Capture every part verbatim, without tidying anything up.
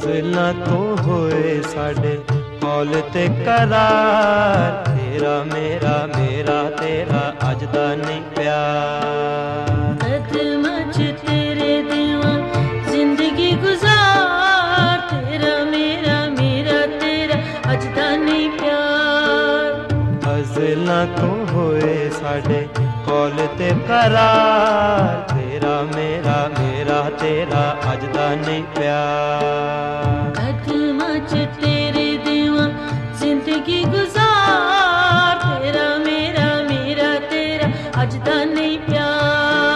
ਅਜ਼ਲਾਂ ਤੋਂ ਹੋਏ ਸਾਡੇ ਕੌਲ ਤੇ ਕਰਾਰ, ਤੇਰਾ ਮੇਰਾ ਮੇਰਾ ਤੇਰਾ ਅੱਜ ਦਾ ਨਹੀਂ ਪਿਆਰ। ਕਦਮਾਂ 'ਚ ਤੇਰੇ ਦੇਵਾਂ ਜ਼ਿੰਦਗੀ ਗੁਜ਼ਾਰ, ਤੇਰਾ ਮੇਰਾ ਮੇਰਾ ਤੇਰਾ ਅੱਜ ਦਾ ਨਹੀਂ ਪਿਆਰ। ਅਜ਼ਲਾਂ ਤੋਂ ਹੋਏ ਸਾਡੇ ਕੌਲ ਤੇ ਕਰਾਰ, ਤੇਰਾ ਮੇਰਾ ਮੇਰਾ ਤੇਰਾ ਅੱਜ ਦਾ ਨਹੀਂ ਪਿਆਰ। ਕਦਮਾਂ 'ਚ ਤੇਰੇ ਦੇਵਾਂ ਜ਼ਿੰਦਗੀ ਗੁਜ਼ਾਰ, ਤੇਰਾ ਮੇਰਾ ਮੇਰਾ ਤੇਰਾ ਅੱਜ ਦਾ ਨਹੀਂ ਪਿਆਰ।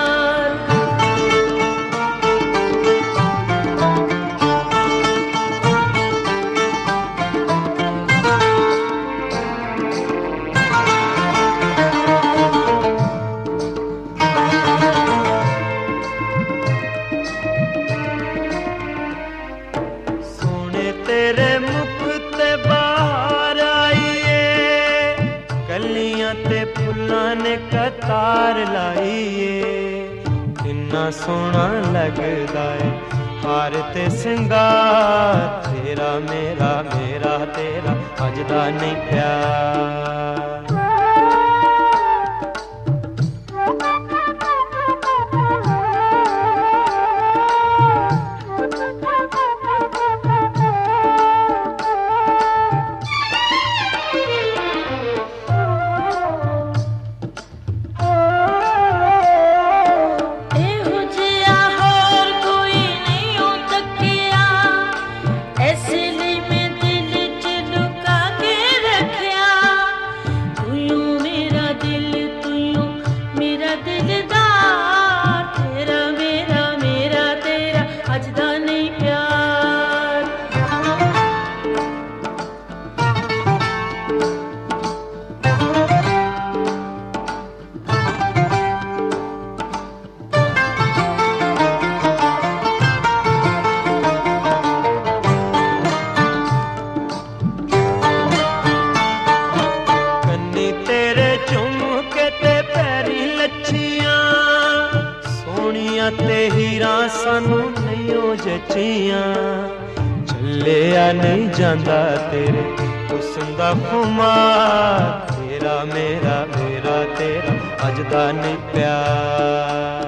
ਤੇਰੇ ਮੁਖ ਤੇ ਬਾਹਰ ਆਈਏ, ਕਲੀਆਂ ਤੇ ਫੁੱਲਾਂ ਨੇ ਕਤਾਰ ਲਾਈਏ। ਕਿੰਨਾ ਸੋਹਣਾ ਲੱਗਦਾ ਏ ਹਾਰ ਤੇ ਸਿੰਗਾਰ, ਤੇਰਾ ਮੇਰਾ ਮੇਰਾ ਤੇਰਾ ਅੱਜ ਦਾ ਨਹੀਂ ਪਿਆਰ। ਤੇ ਹੀਰਾਂ ਸਾਨੂੰ ਨਹੀਂ ਉਹ ਜੱਚੀਆਂ, ਚੱਲਿਆ ਨਹੀਂ ਜਾਂਦਾ ਤੇਰੇ ਹੁਸਨ ਦਾ ਖੁਮਾਰ, ਤੇਰਾ ਮੇਰਾ ਮੇਰਾ ਤੇਰਾ ਅੱਜ ਦਾ ਨਹੀਂ ਪਿਆਰ।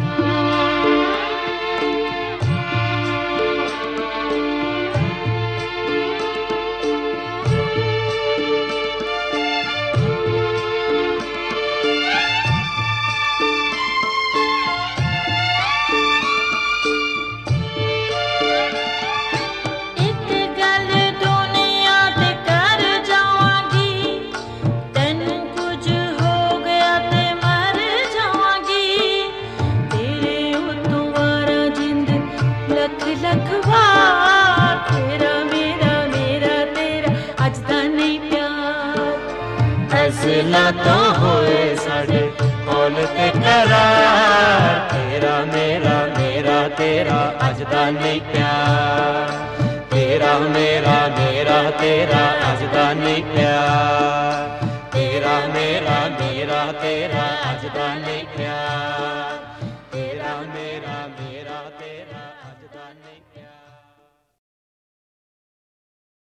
ਅਜ਼ਲਾਂ ਤੋਂ ਹੋਏ ਸਾਡੇ ਕੌਲ ਤੇ ਕਰਾਰ, ਤੇਰਾ ਮੇਰਾ ਮੇਰਾ ਤੇਰਾ ਅੱਜ ਦਾ ਨਹੀਂ ਪਿਆਰ। ਤੇਰਾ ਮੇਰਾ ਮੇਰਾ ਤੇਰਾ ਅੱਜ ਦਾ ਨਹੀਂ ਪਿਆਰ। ਤੇਰਾ ਮੇਰਾ ਮੇਰਾ ਤੇਰਾ ਅੱਜ ਦਾ ਨਹੀਂ ਪਿਆਰ।